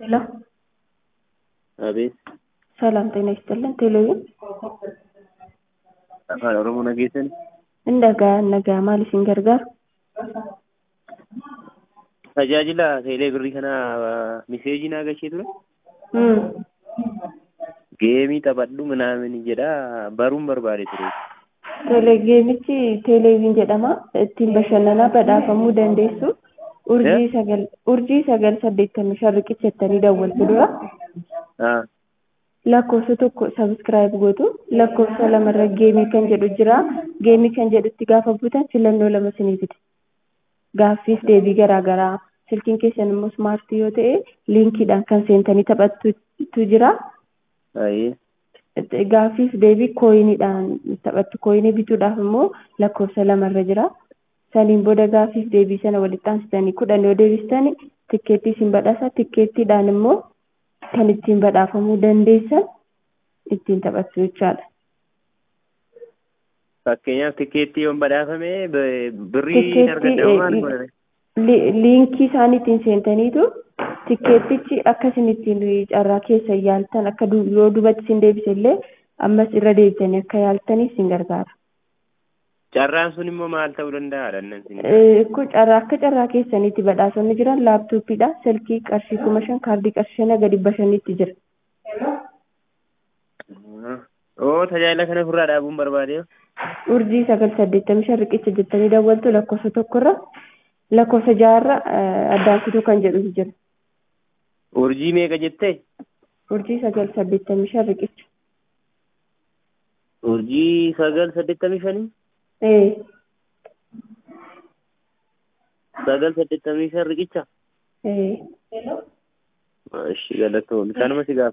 ሄሎ አቤት ሰላም ጤና ይስጥልን። ቴሌቪዥን afaan oromoo nageessan nagaa maaliifin gargaar? tajaajila teelee birrii kana miseejii naa gashee ture geemii taphadhu minaamin jedha baruun barbaade ture. Geemichi teeleeviin jedhama. Ittiin bashannanaa badhaafamuu dandeessu. Urjii 985 riqicha jettanii dawwaltu dura. Lakkoofsa tokko sabiskiraayib gootu. Lakkoofsa lamarra geemii kan jedhu jira. Geemii kan jedhutti gaafa buutan filannoo lama siniifiti. Gaaffiif deebii garaagaraa. Silkiin keessan immoo smaartii yoo ta'e liinkiidhaan kan seentanii taphattu jira. Gaaffiif deebii kooyiniidhaan taphattu. Kooyinii bituudhaaf immoo lakkoofsa lamarra jira. Saniin booda gaaffiif deebii sana walitti aansitanii 10 yoo deebistani tikkeettii isin badhaasa. Tikkeettiidhaan immoo kan ittiin badhaafamuu dandeessan ittiin taphattu jechaadha. Fakkeenyaaf tikkeettii yoo badhaafame birrii argadhamu maal godhame? Liinkii isaaniitiin seentaniitu tikkeettichi akka isin ittiin carraa keessa yaaltan akka yoo dubatti isin deebise illee ammas irra deebitanii akka yaaltaniif isin gargaara. Carraan sun immoo maal ta'uu danda'a? Akka carraa keessaniitti badhaasonni jiran laaptooppiidha. Silkii qarshii 5,000 kaardii qarshii 5 gadi 500tti jira. Tajaajila kana ofirraa dhaabuun barbaade. Urjii 985 riqicha jettanii dawwaltu lakkoofsa tokkorra lakkoofsa 6 addaan kutuu kan jedhutu jira. Urjii meeqa jettee? Urjii 985 riqicha. Urjii 985? 985 riqicha? Hello. Ishi galatoon kanuma si gaafa.